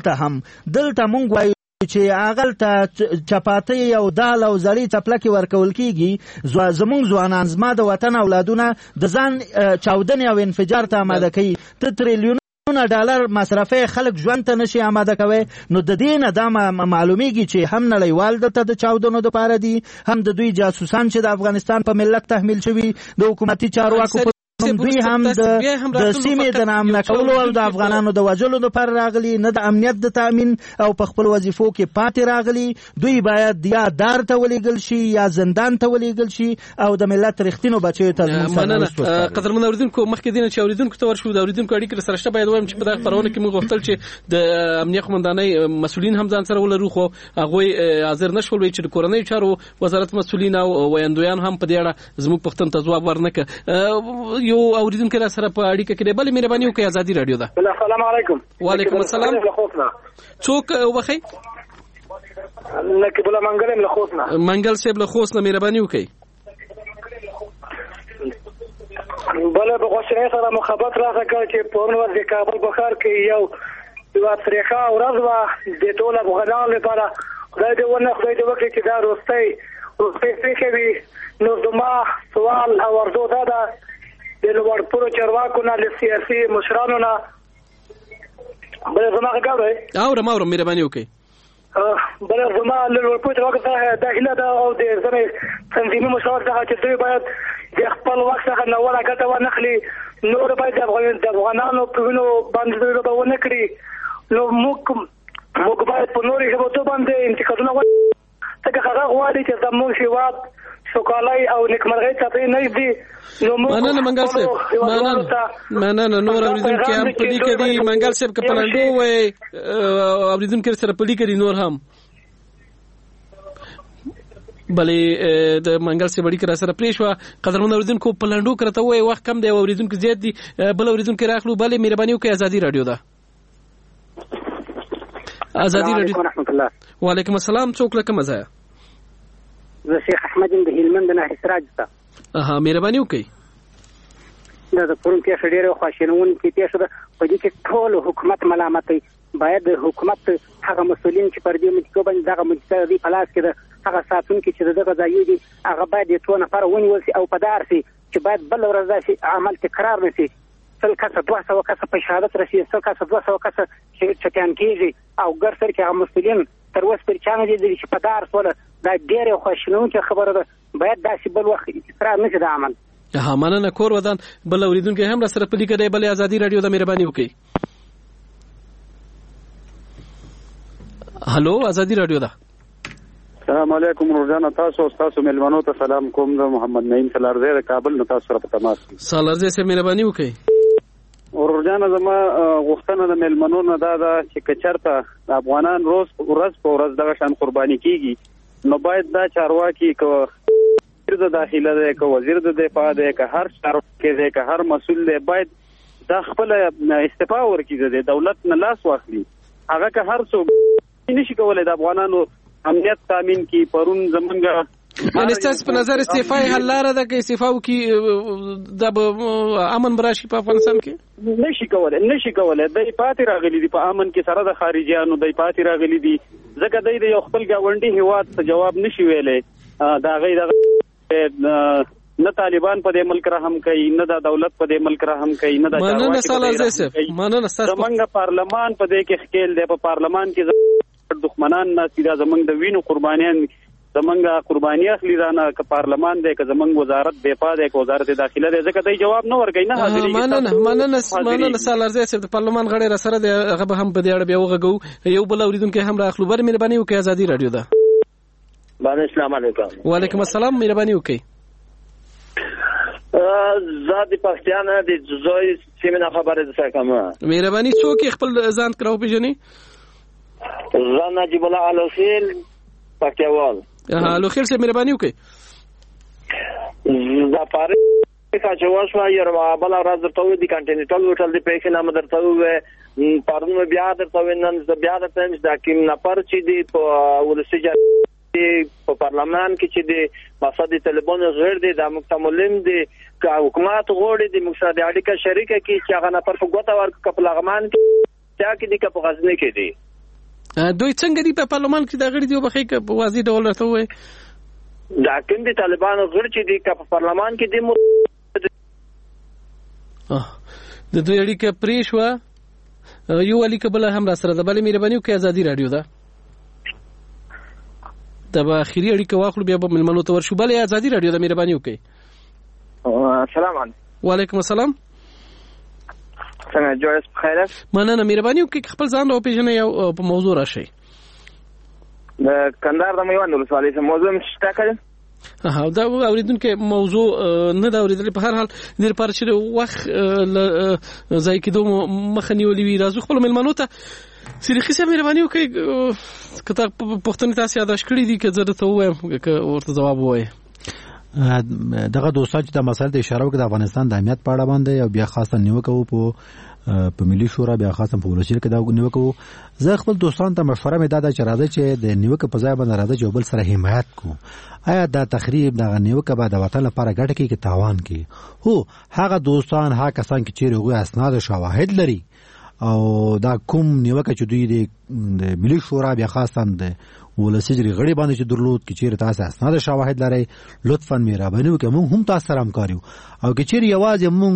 دلته مونږ وایو چې اغل ته چپاتی او دال او زړی چپلکی ورکول کیږي. زمونږ ځوانان زما د وطن اولادونه د ځان چاودنې او انفجار ته آماده کوي. ته تریلیون $1 مصرفه خلک ژوند ته نشي آماده کوي. نو د دې نه دا معلومیږي چې هم نړیوال دلته د چاودنو دپاره دي، هم د دوی جاسوسان چې د افغانستان په ملت تحمیل شوي د حکومتي چارواکو دوی هم د سیمې د نامنا کولو او د افغانانو د وژلو لپاره راغلي، نه د امنیت د تامین او په خپل وظیفو کې پاتې راغلي. دوی باید یا دار ته ولېږل شي یا زندان ته ولېږل شي او د ملت رښتینو بچیو ته مننه. قدرمن اوریدونکو، مخکې دینه چې اوریدونکو ته ورشو، د اوریدونکو اړیکې سره شته، باید وایم چې په دغه خبرونه کې موږ غوښتل چې د امنیت قومندانۍ مسؤلین هم ځان سره ولرو، خو هغه حاضر نشول چې د کورنۍ چارو وزارت مسؤلین او ویاندویان هم په دې اړه زموږ پوښتنې ته ځواب ورنکړ. یو اوریدونکو له سره په اړیکه کې دی. بل مهرباني وکړئ، ازادي رادیو ده. السلام علیکم. وعلیکم السلام. څوک وبخی؟ نقیب الله منګل له خوست نه. منګل صاحب له خوست نه مهرباني وکړئ. بل به خوشاله سره مخابرت راځي چې په نور د کابل بخار کې یو افریقا ورځ وا د ټول افغانانو لپاره خدای دې ونه خدای دې وکړي چې دا روستي کوي. نو زما سوال او ارزو دا ده د لوړپوړو چارواکو نه، له سیاسي مشرانو نه. بل زما غواړي اورم مهرباني وکړئ. بل زما له لوړپوړو چارواکو څخه دا هیله ده او د ځینې تنظیمي مشرانو څخه چې دوی باید د خپل وخت څخه نوره ګټه ونخلي، نور باید د افغانانو په وینو باندې دوی به ونه کړي. نو موږ باید په نورو هیوادو باندې انتقادونه ځکه هغه غواړي چې زموږ هېواد سوکالۍ او نیکمرغۍ ته نږدې نو موږ مننه نور اوریدونکي هم پلي کړي منګل صاحب که پلنډو وای اوریدونکي سره پلي کړي نور هم بلې د منګل صاحب اړیکه را سره پرې شوه قدرمن اوریدونکو پلنډو کرته وای وخت کم دی اوریدونکو زیات دي بل اوریدونکي راخلو بلې مهرباني وکړئ ازادي رادیو ده ازادي رادیو وعلیکم السلام څوک له کومه ځایه زه شیخ احمد د هلمند نه سراج ته مهرباني وکړئ دا د پرون پیښه ډېره خواشینونکې پیښه ده په دې کې ټول حکومت ملامت دی باید د حکومت هغه مسؤلین چې پر دې مدیکو باندې دغه مدیکو دی په لاس کې ده هغه ساتونکي چې دغه ځایو دي هغه باید د 2 نفر ونیول شي او په دار شي چې باید بل ورځ داسې عمل تکرار نه شي 100 کسه 200 کسه په شهادت رسي 100 کسه 200 کسه چټیان کېږي او ګر سر کې هغه مسؤلین تر اوسه پر چانه دي چې په دار سول دا ډېره خواشینونکې خبره ده باید داسې بل وخت تکرار نه شي دا عمل مننه کور ودان بل اوریدونکو هم را سره پلي کړي بل ازادي رادیو د مهرباني وکړي هالو ازادي رادیو ده السلام علیکم روزانه تاسو ملمنو ته سلام کوم د محمد نعیم سالارزی د کابل نو تاسو سره په تماس سالارزی سره مهرباني وکړئ روزانه زما غوښتنه د ملمنو نه دا چې کچرته افغانان ورځ په ورځ دغه شان قرباني کیږي نو باید دا چارواکي کو وزیر د داخله دی که وزیر د دفاع دی که هر چارواکی دی که هر مسؤل دی باید دا خپل استعفا ورکړي د دولت نه لاس واخلي هغه که هر څوک نشي کولای د افغانانو امنیت تامین کی پرون زمونږ یعنی ستاسو په نظر استعفا حل لاره ده که استعفا وکي د امن براشي په افغانستان کې نشي کولای د پاتې راغلي دي په امن کې سره د خارجيانو د پاتې راغلي دي ځکه د یو خپل گاونډي هیواد ته جواب نشي ویلې دا غي نه طالبان په دې ملک رحم کوي نه د دولت په دې ملک رحم کوي نه د زمونږ پارلمان په دې کې خېل دی په پارلمان کې دښمنان نه سیده زمونږ د وینو قربانیان زمونږ قرباني اخلي نه که پارلمان دی که زمونږ وزارت دفاع دی که وزارت داخله دی ځکه دوی جواب نه ورکوي نه حاضرېږي مننه سالارزی صاحب د پارلمان غړی را سره دی هغه به هم په دې اړه بیا وغږو یو بل اوریدونکی هم راخلو بر مهرباني وکړئ ازادي رادیو ده السلام علیکم وعلیکم السلام مهرباني وکړئ زه د پښتانه د زوی سیمه خبره ده کوم مهرباني څوک خپل ځان کراو پیژني زه نجیب الله الوخیل پکتیوال الوخیل سره مهرباني وکړئ زه پاره چې واشو یو بل ورځ درته د کانټینټل هوټل دی په کې نام درته وې پرون بیا درته نن بیا درته د کوم نفر چې دی په ولسی په پارلمان کې چې د مقصد طالبان غیر دي د مکتملین دي که حکومت غوړي د مقصد اړیکه شریکه کې چې هغه نفر په ګوته ورک کپلغمان کې چې دي په غزنه کې دي دوی څنګه دي په پارلمان کې د غړي دی په خې په واضح ډول راته وي دا کوم دي طالبان غړي چې دي په پارلمان کې دي د دوی اړیکه پریښوا یو اړیکه بل هم را سره د بل مهرباني وکړئ ازادي رادیو ده د اخیری اړیکه واخلو بیا به ملمنو ته ورشو بل ازادي رادیو د مهرباني وکړئ السلام علیکم وعلیکم السلام څنګه جوړ بخیر مننه مهرباني وکړئ خپل ځان او پیژنې یو په موضوع راشي د کندهار د میوند ولسوالۍ څخه موضوع مشته کړم دا اوریدونکو موضوع نه دا اوریدل په هر حال د لپاره چې وخت ځای کې دوه مخنیولې وي راځو خپل ملمنو ته سریخي سم مهرباني وکړئ کته پښتني تاسو یاداش کړی دي که زه ته وایم که ورته جواب وایي دغه دوستان چې د مسایل ته اشاره وکړه د افغانستان د امنیت په اړه باندې او بیا خاصه نیوکه په ملي شورا بیا خاصه په ولسی کې دا نیوکه زه خپل دوستان ته مشوره مې داده چې راځي چې د نیوکه په ځای باندې راځي چې بل سره حمایت کو آیا دا تخریب دغه نیوکه به د وطن لپاره ګټه کوي کې تاوان کوي هو هغه دوستان هغه کسان چې هغه اسناد او شواهد لري او دا کوم نیوکه چې دوی د ملي شورا بیا خاصه د ولسجري غړي باندې چې درلود کې چیرې تاسو اسناد شواهد لري لطفا مهرباني وکړئ موږ هم تاسو سره همکاري او کې چیرې یوازې موږ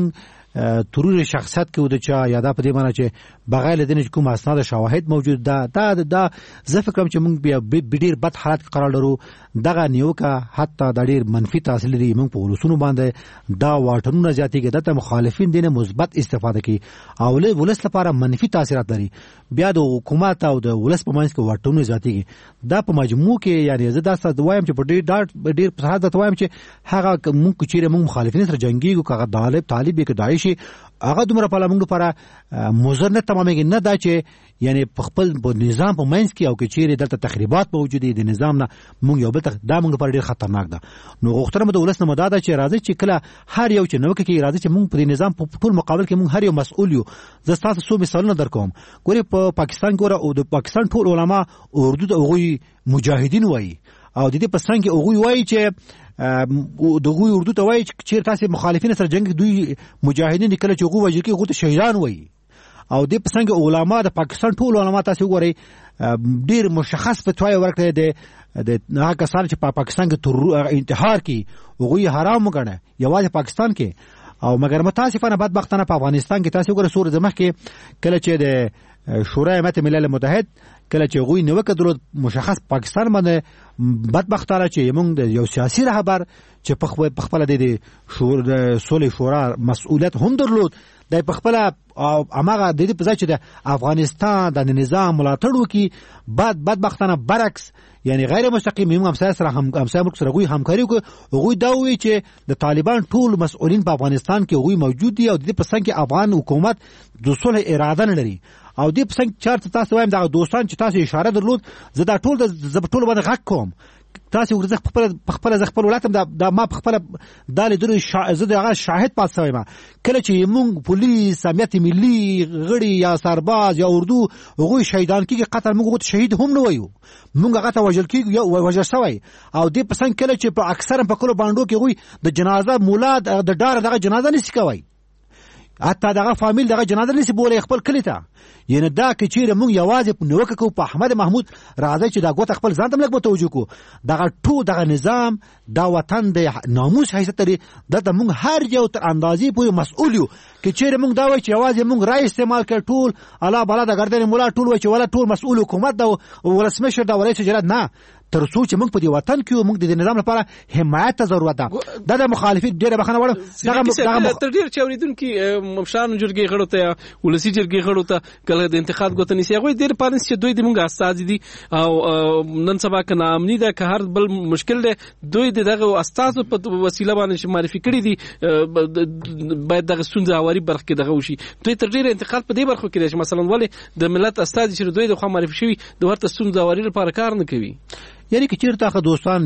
ترور شخصیت کې د چا یاده په دې معنی چې بغیر د کوم اسناد شواهد موجود دا زه فکر کوم چې موږ بیا ډیر بد حالت کې قرار لرو دغه نیوکه حتی د ډیر منفي تاثیر لري موږ په ولسونو باندې دا واټنونه زیاتېږي دته مخالفین دینه مثبت استفاده کوي او ولس لپاره منفي تاثیرات لري بیا د حکومت او د ولس په منځ کې واټنونه زیاتېږي دا په مجموع کې یعنی زه دا څه وایم چې په ډیر په صحت وایم چې هغه موږ چې موږ مخالفین سره جنگيږو کغه طالب کې داعش هغه دومره په لمنګ لپاره مضر نه تمامېږي نه دا چې یعنی په خپل نظام په منځ کې او کې چیرې دلته تخریبات موجود دي د نظام نه موږ یو بل دا موږ لپاره ډیر خطرناک ده نو غوښتنه مو د ولس نه مداده چې راځي چې کله هر یو چې نو کې راځي چې موږ په نظام په ټول مقابل کې موږ هر یو مسؤل یو زه تاسو څو مثالونه درکوم ګوري په پاکستان ګوره او د پاکستان ټول علما اردو د هغوی مجاهدین وایي او د دې په څنګ کې هغوی وایي چې دغه اردو ته وایي چې تاسو مخالفین سره جنگ دوی مجاهدین کله چې هغه وایي کې هغه ته شهیدان وایي او د پسنګ علما د پاکستان ټول علما تاسو وګورئ ډیر مشخص فتوا ورکړي د هغه کسان چې په پاکستان کې انتحار کوي هغه حرام وګڼي یوازې پاکستان کې او مګر متاسفانه بدبختانه په افغانستان کې تاسو وګورئ سورې زمخ کې کله چې د شورای امت ملل متحد کله چې غوی نو کډرو مشخص پاکستان باندې بدبختانه چې موږ د یو سیاسي رهبر چې په خپل د سولې شورا مسؤلیت هم درلود د په خپل اماغه د دې په ځای چې د افغانستان د نظام ملاتړ وکي بدبختانه برعکس یعنی غیر مستقیم هم سره هم سره غوی همکاري کوي غوی دا وی چې د طالبان ټول مسؤلین په افغانستان کې غوی موجود دي او د دې په څنګه کې افغان حکومت د صلح اراده نه لري او دې په څنګه چارت تاسو وایم دا دوستان چې تاسو اشاره درلود زه دا ټول باندې غږ کوم تاسو ورځ خپل خپل ولاتم دا ما خپل د لیدلو زه دغه شاهد پاتې وایم کله چې موږ پولیس امنیت ملي غړي یا سرباز یا اردو هغه شهیدان کیږي قتل موږ شهید هم نه وایو موږ هغه ته وژل کیږي یا وژل شوی او دې پسند کله چې په اکثر په کلو باندې کې وي د جنازه مولاد د ډار دغه جنازه نشي کوي حتی دغه فامیل دغه جنازه نشي بولې خپل کلی ته یعنی دا کې چې موږ یوازې په نوکه کو په احمد محمود راځي چې دا ګوت خپل ځان ته لګ توجه کو دغه ټول دغه نظام دا وطن د ناموس حیثیت لري د موږ هر یو تر اندازې پورې مسؤل یو کې چې موږ دا وایي چې یوازې موږ رئیس استعمال کړ ټول الله بالا د ګردن مولا ټول وایي چې ولا ټول مسؤل حکومت دا ولسمشر دا ولې چې نه تر څو چې موږ په دې وطن کې موږ د نظام لپاره حمایت ته ضرورت ده د مخالفت ډیره بخنه وړم دغه تر ډیر چوریدونکو مشان جرګي غړو ته ولسی جرګي غړو ته کله د انتخاب غوته نسی هغه ډیر پارنس چې دوی د موږ استاد دي او نن سبا کنه امني ده که هر بل مشکل ده دوی دغه استاد په وسیله باندې معرفي کړی دي باید دغه سنځ اواري برخه کې دغه وشي دوی تر ډیر انتخاب په دې برخه کې چې مثلا ولې د ملت استاد چې دوی د خو معرفي شوی د ورته سنځ اواري لپاره کار نه کوي یعنی که چیرته دوستان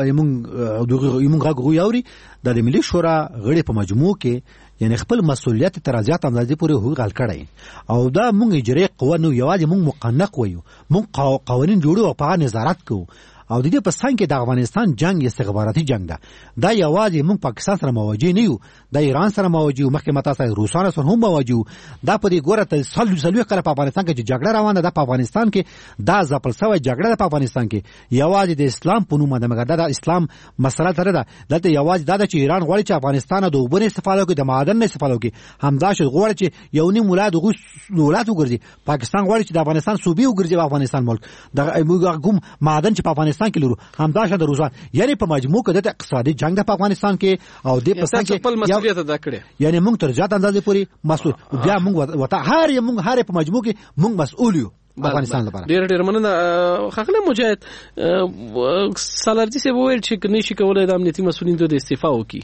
یمونږ غوي اوري د ملي شورا غړي په مجموع کې یعنی خپل مسؤلیت تر زیات اندازې پورې هو غل کړی او دا مونږ اجرای قوانین یوازې مونږ مقنق وایو مونږ قوانین جوړو او په نظارت کوو او د دې په څنګ کې د افغانستان جنگ استخباراتي جنگ ده دا یوازې موږ پاکستان سره مواجه نه یو د ایران سره مواجه مخکې متا سره روسان سره هم مواجه دا په دې ګوره ته سلوي کړه په افغانستان کې چې جګړه روانه ده په افغانستان کې دا ځپل سوی جګړه ده په افغانستان کې یوازې د اسلام په نوم ده مګر دا اسلام مسله تر ده دلته یوازې دا چې ایران غواړي چې افغانستان د اوبو استفاده کوي د معدن نه استفاده کوي همدا شي غواړي چې یو نیم ولادت وګرځي پاکستان غواړي چې د افغانستان صوبې وګرځي په افغانستان ملک د کوم معدن چې په افغانستان کې لرو همدا شاده روزان یعنی په مجموع کې د اقتصادي جنگ په افغانستان کې او د پسند کې خپل مسؤلیت ادا کړي یعنی موږ تر ځات اندازې پوری مسؤل بیا موږ وته هر په مجموع کې موږ مسؤل یو افغانستان لپاره ډېر مننه خغله مجاهد سالارجي سه وویل چې نشي کولای د امنیتي مسؤلین د استعفا وکي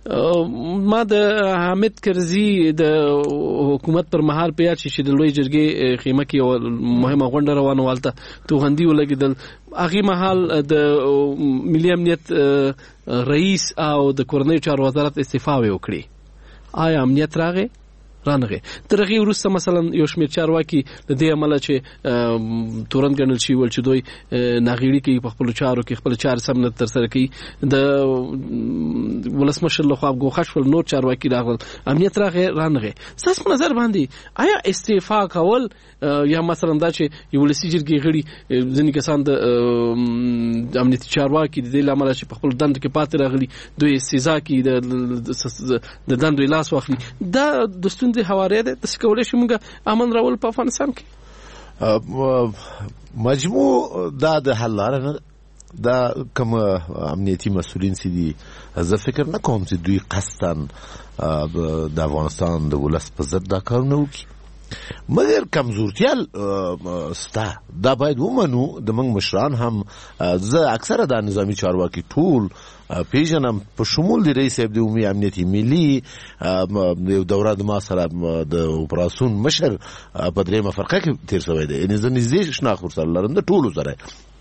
ما د حامد کرزي د حکومت پر مهال په یاد چې د لوی جرګې خیمه کې مهمه غونډه روانه والته توغندي ولګیدل هغه مهال د ملي امنیت رئیس او د کورنۍ چارو وزارت استعفا وکړي آیا امنیت راغی رانغه ترغه ورسته مثلا یو شمیر چارواکي د دې عمله چې تورن ګڼل شي ول چې دوی ناغېړي کوي په خپل چارو کې خپل چار سم نه تر سره کوي د ولسمشر له خوا غوښه شول نور چارواکي راغل امنیت راغه رانغه ساس په نظر باندې آیا استعفا کول یا مثلا دا چې یو ولسی جرګې غړي ځینې کسان د امنیتي چارواکي د دې لامل چې په خپل دند کې پاتې راغلي دوی سزا کې د دند لاس واخلي دا د ستونزې حواله ده چې کولای شي موږ امن راول په افغانستان کې مجموع دا د حل لاره نه دا کوم امنیتي مسؤلین سي دي زه فکر نه کوم چې دوی قصدن د افغانستان د ولس په ضد دا کارونه وکړي مګر کمزورتیا ستا دا باید ومنو د موږ مشران هم زه اکثره د نظامی چارواکي ټول پیژنم په شمول د رئیس صاحب د عمومي امنیتي ملي یو دوره د ما سره د اپراسیون مشر په دریمه فرقه کې تیر شوی دی یعنې زه نږدې شناخت ورسره لرم د ټولو سره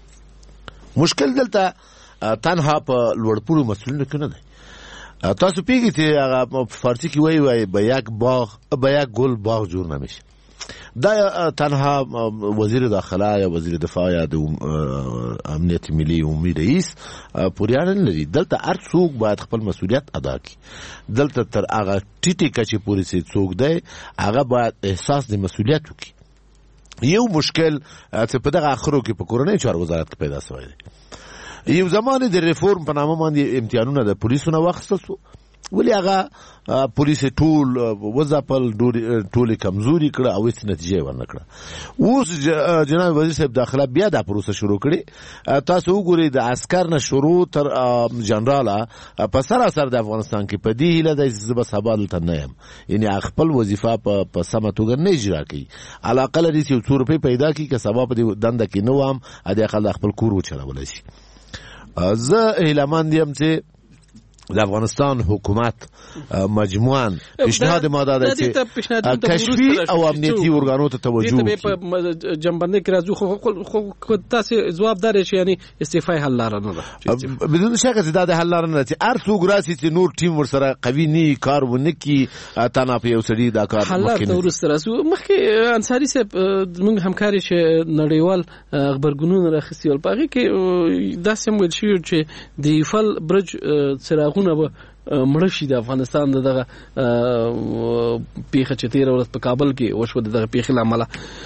مشکل دلته تنها په لوړپوړو مسؤلینو کې نه دی تاسو پیږئ چې هغه په فارسي کې وایي به یک گل باغ جور نمیشه دا تنها وزیر داخله یا وزیر دفاع یا د امنیت ملي عمومي رئیس پورې اړه نه لري دلته هر څوک باید خپل مسؤلیت ادا کړي دلته تر هغه ټیټې کچې پورې چې څوک دی هغه باید احساس د مسؤلیت وکړي یو مشکل چې په دغه اخرو کې په کورنۍ چارو وزارت پیدا شوی دی یو زمانه د ریفورم په نامه باندې امتحانونه د پولیسو نه واخیستل شو ولې هغه پولیس ټول وظیفه ټول کمزوري کړه او هیڅ نتیجه ورنه کړه اوس جناب وزیر صاحب داخله بیا دا پروسه شروع کړي تاسو وګورئ د عسكر نه شروع تر جنراله په سراسر د افغانستان کې په دې هیله د بس حبال ته نه یم یعنی خپل وظیفه په سمه توګه نه اجرا کوي علاقه لري چې 2 روپۍ پیدا کړي که سبب د دنده کې نه وام د خپل کور وچلولی شي زه هیلهمند یم چې د افغانستان حکومت مجموعاً پیشنهاد ما داده چې کشفي او امنیتي ارګانو ته توجه وکړي په جنبندۍ کې راځو خو تاسو ځواب دار شي یعنی استعفاء حل لاره نه ده بدون شک چې دا د حل لاره نه ده هر څوک راسي چې نور ټیم ورسره قوي نه کار ونه کی تانا په یو سړي دا کار ممکن نه ورسره راسو مخکې انصاری صاحب موږ همکاري چې نړیوال خبرګونونه راخسي ول پاږي کې داسې ویل شي چې د ایفل برج څراغ به مړشي د افغانستان دغه پیښه چې تیر ورځ په کابل کې وشو دغه پیښه لامل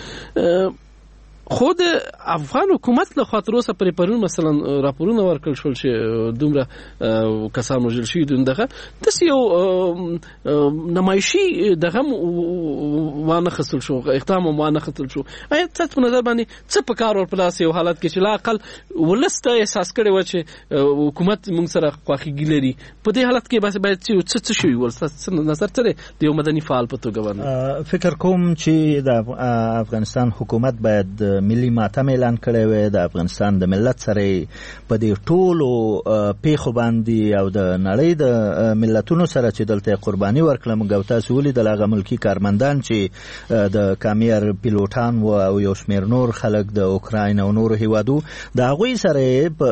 خود افغان حکومت له خاطر اوسه پرې پرون مثلا راپورونه ورکړل شول چې دومره کسان وژل شوي دغه داسې یو نمایشي دغه وانه خصل شو اقدام وانه خصل شو آیا تاسو په نظر باندې څه په کار ور پلاس یو حالت کې چې لا اقل ولسته احساس کړي و چې حکومت موږ سره خواخېږي لري په دې حالت کې باید څه شوي ولسته نظر سره د یو مدني فعال په توګه باندې فکر کوم چې د افغانستان حکومت باید ملي ماتم اعلان کړی وي د افغانستان د ملت سره په دې ټولو پیښو باندې او د نړۍ د ملتونو سره چې دلته قرباني ورکړه موږ تاسو ولیدل هغه ملکی کارمندان چې د کامیار پیلوټان او یو شمېر نور خلک د اوکراین او نورو هیوادو د هغوی سره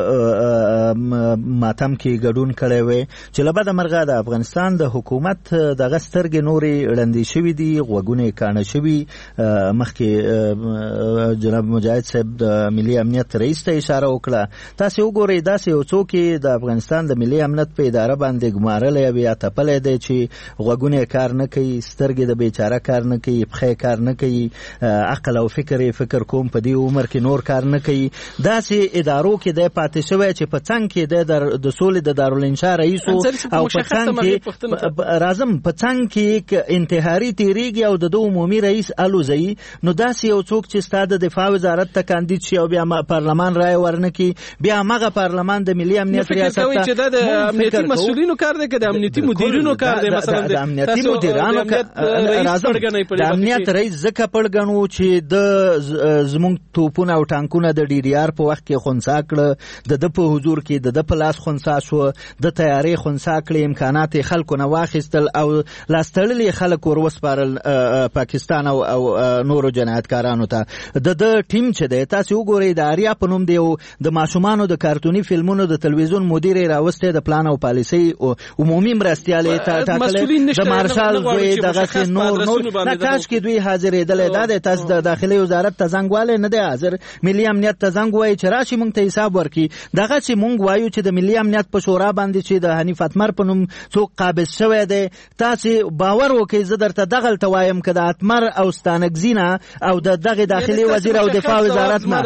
ماتم کې ګډون کړی وي چې له بده مرغه د افغانستان د حکومت دغه سترګې نورې ړندې شوي دي غوږونه یې کاڼه شوي مخکې جناب مجاهد صاحب د ملي امنیت رئیس ته اشاره وکړه تاسو وګورئ داسې یو څوک د افغانستان د ملي امنیت په اداره باندې ګمارلی یا تپلی دی چې غوږونه کار نه کوي سترګې د بیچاره کار نه کوي پښې کار نه کوي عقل او فکر کوم په دې عمر کې نور کار نه کوي داسې ادارو کې دی پاتې شوی چې په څنګ کې دی د سولې د دارالانشا رئیس او په څنګ کې راځم په څنګ کې انتحاري تیریږي او د عمومي رئیس الوزي نو داسې یو څوک چې ستاسو د دفاع وزارت ته کاندید شي او بیا پارلمان رائے ورنکي بیا هغه پارلمان د ملي امنیت ریاست ته چې د امنیتي مسؤلینو کار دی که د امنیتي مدیرینو کار دی مثلا د امنیتي مدیرانو د امنیت رئیس ځکه پړګنو چې د زمونږ توپونه او ټانکونه د ډي ډي آر په وخت کې خنثی کړه د په حضور کې د په لاس خنثی شو د تیارې خنثی کړې امکانات خلکو نه واخیستل او لاستړلې خلک وروسپارل پاکستان او نورو جنایتکارانو ته د ټیم چې دی تاسو وګورئ د آریا په نوم دی د ماشومانو د کارتوني فلمونو د تلویزیون مدیر راوسته د پلان او پالیسي عمومي مرستيالې ټاکلې د مارشال دوی دغه نور نه کاش کې دوی حاضرېدل دا د تاسو د داخلي وزارت ته زنګ والے نه دی حاضر ملي امنیت ته زنګ وایي چې راشي مونږ ته حساب ورکړي دغه چې مونږ وایو چې د ملي امنیت په شورا باندې چې د حنیف اتمر په نوم څوک قابض شوی دی تاسو باور وکړئ زه درته دغه توایم که د اتمر او ستانکزینا او د دغه داخلي وزیر او دفاع وزارت نه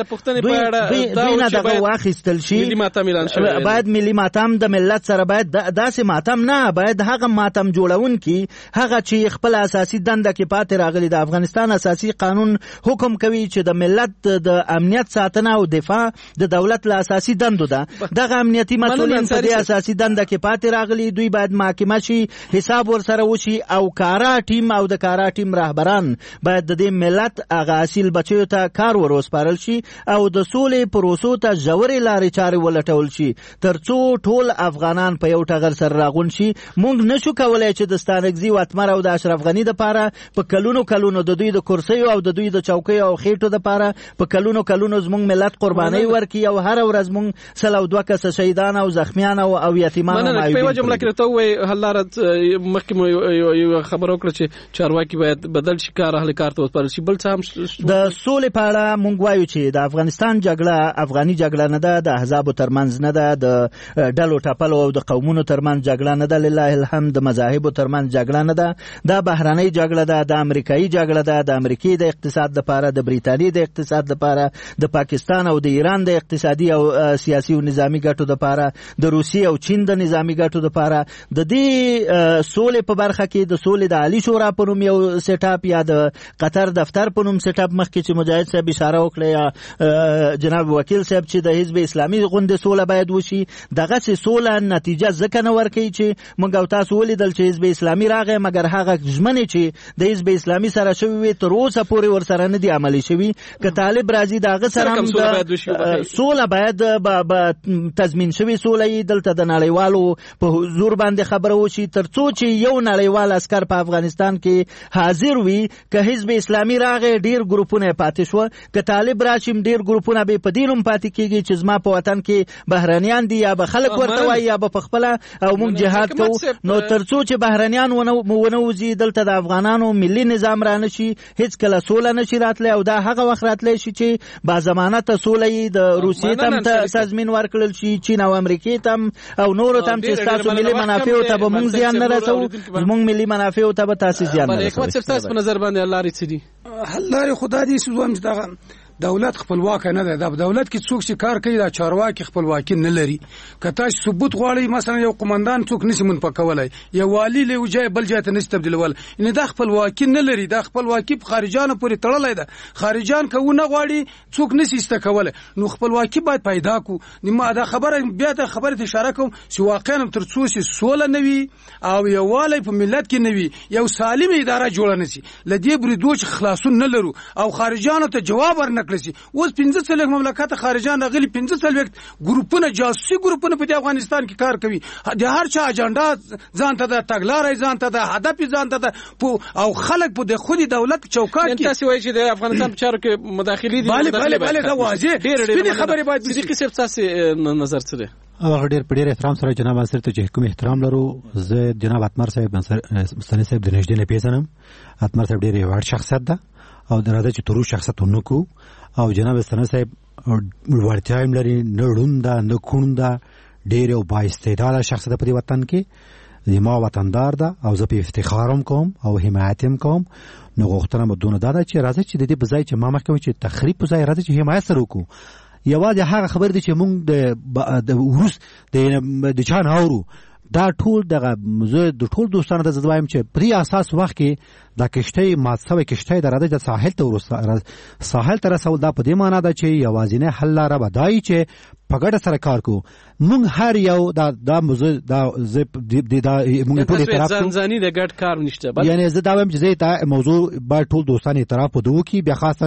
دوی نه دغه واخیستل شي باید ملي ماتم د ملت سره باید داسې ماتم نه باید هغه ماتم جوړون کی هغه چې خپل اساسي دنده کې پاتې راغلي د افغانستان اساسي قانون حکم کوي چې د ملت د امنیت ساتنه او دفاع د دولت له اساسي دندو ده دغه امنیتي مسؤلین په دې اساسي دنده کې پاتې راغلي دوی باید محاکمه شي حساب ورسره وشي او کارا ټیم او د کارا ټیم رهبران باید د دې ملت هغه اصیل بچیو ته کار وروسپارل شي او د سولې پروسو ته ژورې لارې چارې ولټول شي ترڅو ټول افغانان په یو ټغر سره راغون شي موږ نشو کولای چې د ستانکزي او اتمر او د اشرف غني د پاره په کلونو د دوی د کرسیو او د دوی د چوکیو او خېټو د پاره په کلونو زموږ ملت قرباني ورکي او هر ورځ موږ سلو دوه کس شهیدان او زخمیان او یتیمان او مایوبین په جمله کې ته وای حلارت مخکې یو خبر وکړه چې چارواکي باید بدل شي کار اهل کار ته وسپارل شي بل څه هم د سولې په اړه موږ وایو چې د افغانستان جګړه افغاني جګړه نه ده د احزابو ترمنځ نه ده د ډلو ټپلو او د قومونو ترمنځ جګړه نه ده لله الحمد د مذاهبو ترمنځ جګړه نه ده دا بهرنۍ جګړه ده د امریکایي جګړه ده د امریکای د اقتصاد لپاره د بریتانیې د اقتصاد لپاره د پاکستان او د ایران د اقتصادي او سیاسي او نظامی ګټو لپاره د روسیې او چین د نظامی ګټو لپاره د دې سولې په برخه کې د سولې د عالی شورا په نوم یو سیټ اپ یا د قطر دفتر په نوم سیټ اپ مخکې چې مجاهد صاحب اشاره وکړه یا جناب وکیل صاحب چې د حزب اسلامي غونډې سوله باید وشي دغه چې سوله نتیجه ځکه نه ورکوي چې موږ او تاسو ولیدل چې حزب اسلامي راغی مګر هغه ژمنې چې د حزب اسلامي سره شوي وي تر اوسه پورې ورسره نه دي عملي شوي که طالب راځي د هغه سره هم سوله باید تضمین شوي سوله یې دلته د نړیوالو په حضور باندې خبره وشي تر څو چې یو نړیوال عسکر په افغانستان کې حاضر وي که حزب اسلامي راغی ډیر ګروپونه پاتې شو که طالب راشي ډیر ګروپونه به په دینوم پاتې کیږي چې زما په وطن کې بهرنیان دي یا به خلک ورته وایي یا به خپل او موږ جهاد کوو نو تر څو چې بهرنیان ونه وځي دلته د افغانانو ملي نظام را نشي هیڅ کله سوله نشي راتلی او دا هغه وخت راتلی شي چې با ضمانت سوله یې د روسیې تم تضمین ورکړل شي چین او امریکای تم او نور تم چې تاسو ملي منافع ته به موږ زیان نه رسو موږ ملي منافع ته به تاسو زیان نه رسو حکومت تاسو په نظر باندې الله لري څه دي الله خدای دې سوزم چې دولت خپلواک نه ده د دولت کې څوک چې کار کوي دا چارواکي خپلواکي نه لري کته ثبوت غواړي مثلا یو قومندان څوک نشي منفقولای یو والی له وجه بل ځای ته نشي تبدیلول ان دا خپلواکي نه لري دا خپلواکي په خارجانو پورې تړلای ده خارجان کوونه غواړي څوک نشي استکوله نو خپلواکي باید پیدا کو نیمه دا خبره بیا ته خبره اشاره کوم چې واقعا تر څو چې سوله نوي او یو والی په ملت کې نوي یو سالم اداره جوړ نه شي لدی بریدو چې خلاصون نه لرو او خارجانو ته جواب ورنکړي اوس 15 مملکت خارجان غلي 15 ګروپونه جاسوسي ګروپونه په افغانستان کې کار کوي د هر چا اجنډا ځان ته د تګلارې ځان ته د هدف ځان ته او خلک په د خودي دولت چوکاټ کې تاسو وایي چې د افغانستان په چارو کې مداخلي دي بله دا واضح سپینې خبرې باید صدیقي صاحب تاسو نظر څه دی هغه ډېر په ډېر احترام سره جناب انصر ته چې کوم احترام لرو زه جناب اتمر صاحب مستنی صاحب د نږدې نه پیژنم اتمر صاحب ډېر وړ شخصیت ده او دراځي چې تورو شخصیت ونکو او جناب مستنی صاحب ورته هم لري نه ړونده نه کونده ډېر او بااستعداده شخصیت په دې وطن کې زما وطندار ده او زه په افتخارم کوم او حمایت هم کوم نو غوښتنه مې دونه ده چې راځي چې د دې بځای چې ما مخکې چې تخریب بځای راځي چې حمایت سره وکړو یوازې هغه خبر دي چې موږ د ورس د چان اورو دا ټول دغه زه د ټول دوستانو ته زدوایم چې پرې اساس وخت کې دا کشته ماتسوي کشته د راځي د ساحل ته ورسره ساحل ته رسول دا په دې معنی ده چې یوازینه حل لاره بدای چې په ګډه سره کار کوو مونږ هر یو دا موضوع دا مونږ ټول اعتراف کوو ځانځاني د ګډ کار نشته یعنی زه دا وایم چې زه ته موضوع باید ټول دوستان اعتراف ودو کی بیا خاصا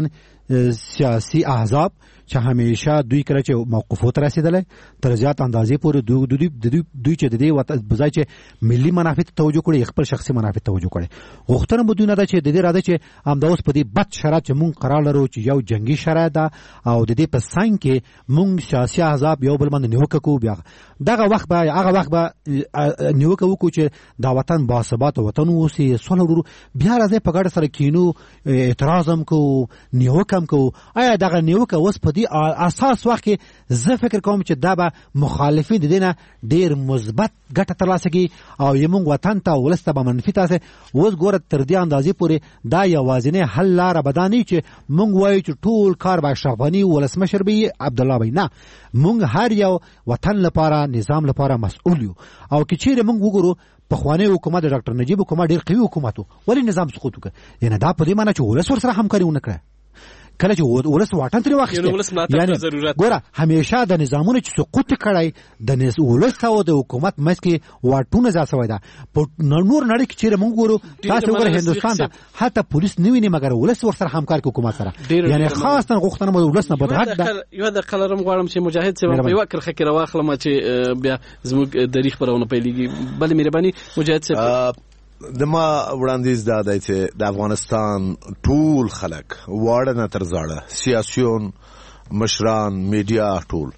سیاسي احزاب چې همیشه دوی کړه چې موقفو ته رسیدل تر زیات اندازې پورې دوی چې د دې بځای چې ملي منافع ته توجه کړي خپل شخصي منافع ته توجه کړي غوښتنه مو دوی نه ده چې د دې راځي چې همدا اوس په دې بد شرایط چې مونږ قرار لرو چې یو جنگي شرایط ده او د دې په څنګ کې مونږ سیاسي احزاب یو بل باندې نیوکه کوو بیا هغه وخت به نیوکه وکړو چې دا وطن باثبات وطن اوسي صلح ورو بیا راځي په ګډه سره کینو اعتراض هم کوو نیوکه هم کوو آیا دغه نیوکه اوس په دې اساس وخت کې زه فکر کوم چې دا به مخالفین د دې نه ډېر مثبت ګټه ترلاسه کړي او زموږ وطن ته ولس ته به منفي تاسې اوس ګوره تر دې اندازې پورې دا یوازینۍ حل لاره به دا نه وي چې موږ وایو چې ټول کار به اشرف غني ولسمشر به عبدالله وي نه موږ هر یو وطن لپاره نظام لپاره مسؤل یو او که چیرې موږ وګورو پخوانی حکومت د ډاکټر نجیب حکومت ډېر قوي حکومت و ولې نظام سقوط وکړ یعنی دا په دې معنی چې ولس ورسره همکاري ونه کړه کله چې ولس واټن ترې واخیسته یعنی ګوره همیشه د نظامونو چې سقوط کړی د ولس او د حکومت مس کې واټونه ځا سوی ده په نور نړۍ کې چې موږ ګورو تاسو وګورئ هندستان ده حتی پولیس نه ویني مګر ولس ورسره همکار کوي حکومت سره یعنی خاصه غوښتنه مو ولس نه بدغت ده یو د قلرم غواړم چې مجاهد سیمه په یو کرخه کې راوخلم چې بیا زموږ د تاریخ پرونه پیلېږي بل مهرباني مجاهد سیمه د ما وړاندیز دا دی چې د افغانستان ټول خلک واړه نه تر زاړه سیاسيون مشران میډیا ټول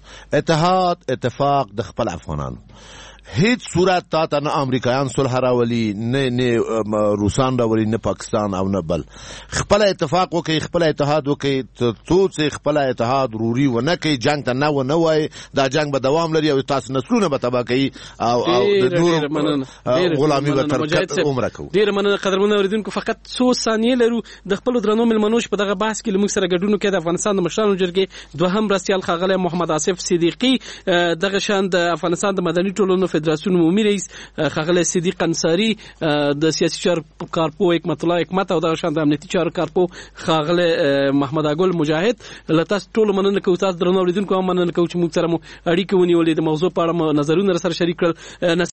اتفاق د خپل افغانانو هیڅ صورت تا نه امریکایان صلح راولي نه روسان راولي نه پاکستان او نه بل خپل اتفاق وکي خپل اتحاد وکي څو خپل اتحاد روري و نه کوي جنگ ته نه وای دا جنگ به دوام لري او تاسو نسلونه به تبا کوي او د نور غلامي به تر عمره کوي ډیر مننه قدرمن اوریدونکو فقط 100 ثانیې لرو د خپل درنو ملمنوش په دغه بحث کې لمږ سره ګډون کې د افغانستان د مشرانو جرګې دوهم رسیال خاغله محمد آصف صدیقي دغه شان د افغانستان د مدني ټولنو فدراسیون عمومي رئیس خاغله صدیق انصاری د سیاسي چارو کارپو حکمت الله حکمت او د شان د امنیتي چارو کارپو خاغله محمد اګل مجاهد لته ټول مننه کوم تاسو درنو اوریدونکو مننه کوم چې موږ سره مو اړیکه ونیولې د موضوع په اړه نظرونه سره شریک کړل